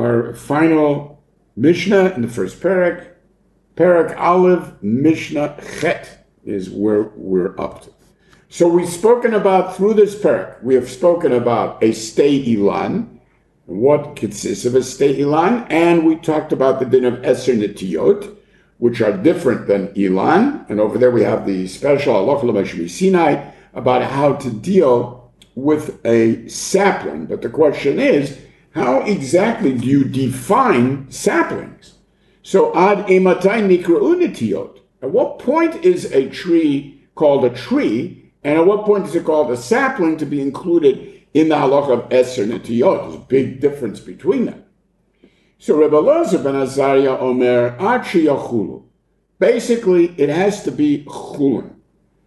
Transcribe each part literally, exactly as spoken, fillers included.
our final Mishnah in the first parak. Parak Aleph, Mishnah Chet is where we're up to. So we've spoken about, through this parak, we have spoken about a stay ilan, what consists of a stay ilan, and we talked about the din of Eser Netiyot, which are different than ilan, and over there we have the special Halacha L'Moshe Sinai about how to deal with a sapling. But the question is, how exactly do you define saplings? So, ad ematai nikra'u netiyot. At what point is a tree called a tree, and at what point is it called a sapling to be included in the halacha of Eser Netiyot? There's a big difference between them. So, Rebbe Elazar ben Azariah omer ad sheyachulu. Basically, it has to be chulin.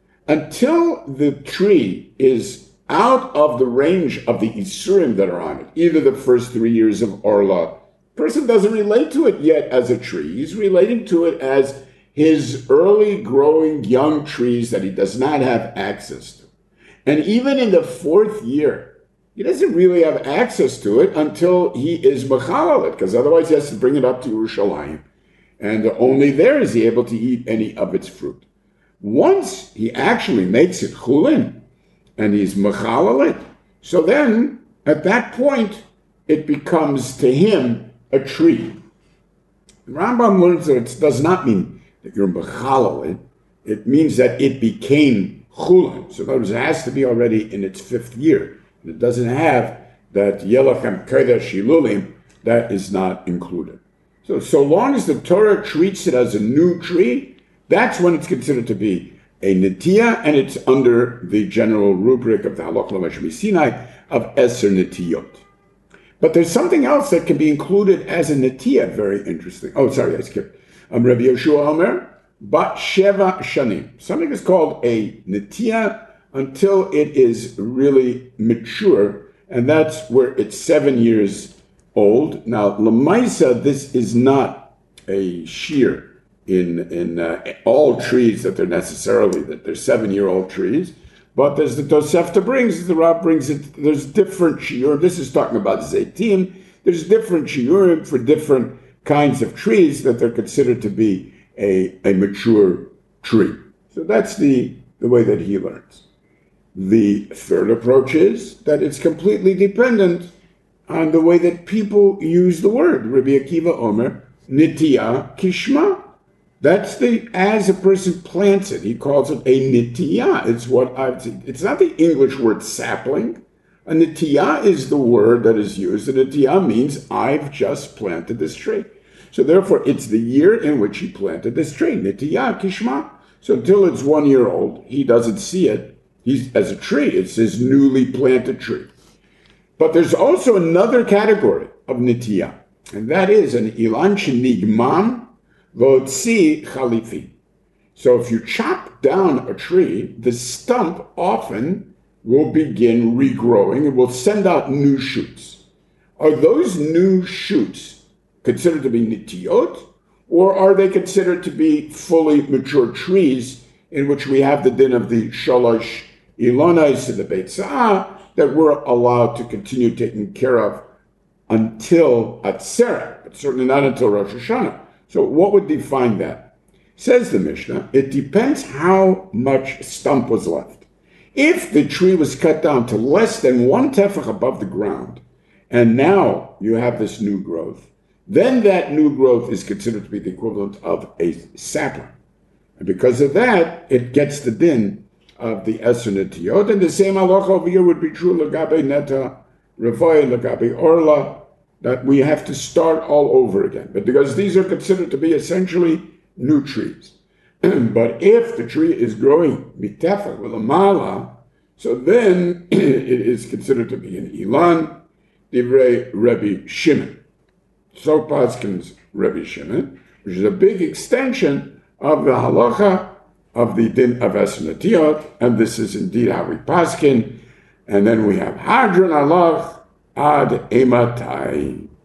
Until the tree is out of the range of the isurim that are on it, either the first three years of Orla, person doesn't relate to it yet as a tree. He's relating to it as his early growing young trees that he does not have access to. And even in the fourth year, he doesn't really have access to it until he is mechalal it, because otherwise he has to bring it up to Yerushalayim. And only there is he able to eat any of its fruit. Once he actually makes it chulin, and he's mechalal it, so then at that point it becomes to him a tree. The Rambam learns that it does not mean that you're mechalal it. It means that it became chulin. So in other words, it has to be already in its fifth year. And it doesn't have that yelachem kodesh shilulim, that is not included. So so long as the Torah treats it as a new tree, that's when it's considered to be a netiya, and it's under the general rubric of the Halacha L'Moshe Sinai of Eser Netiyot. But there's something else that can be included as a netiya, very interesting. Oh, sorry, I skipped. Um, Rabbi Yeshua Omer, bat sheva shanim. Something is called a netiya until it is really mature, and that's where it's seven years old. Now, Lamaisa, this is not a shear in in uh, all trees that they're necessarily, that they're seven-year-old trees. But there's the Tosefta brings, the Rav brings it, there's different shiurim. This is talking about Zaytim. There's different shiurim for different kinds of trees that they're considered to be a, a mature tree. So that's the, the way that he learns. The third approach is that it's completely dependent on the way that people use the word. Rabbi Akiva Omer, Nitiya Kishma. That's the, as a person plants it, he calls it a nitiyah. It's what I've seen. It's not the English word sapling. A nitiyah is the word that is used. A nitiyah means I've just planted this tree. So therefore, it's the year in which he planted this tree. Nitiyah kishma. So until it's one year old, he doesn't see it. He's as a tree. It's his newly planted tree. But there's also another category of nitiyah, and that is an ilan shenigmam Votzi chalifi. So if you chop down a tree, the stump often will begin regrowing and will send out new shoots. Are those new shoots considered to be nitiyot, or are they considered to be fully mature trees in which we have the din of the shalosh ilonais and the beit sa'ah that we're allowed to continue taking care of until Atzeret, but certainly not until Rosh Hashanah? So what would define that? Says the Mishnah, it depends how much stump was left. If the tree was cut down to less than one tefach above the ground, and now you have this new growth, then that new growth is considered to be the equivalent of a sapling. And because of that, it gets the din of the Eser Netiyot, and the same halacha over here would be true Lagabe Neta, Revoy, Lagabe Orla, that we have to start all over again. But because these are considered to be essentially new trees. But if the tree is growing mitefach with a mala, so then it is considered to be an ilan, divrei Rebbe Shimon. So paskins Rebbe Shimon, which is a big extension of the halacha of the din of Eser Netiyot, and this is indeed how we paskin. And then we have Hadron Allah ad ematai.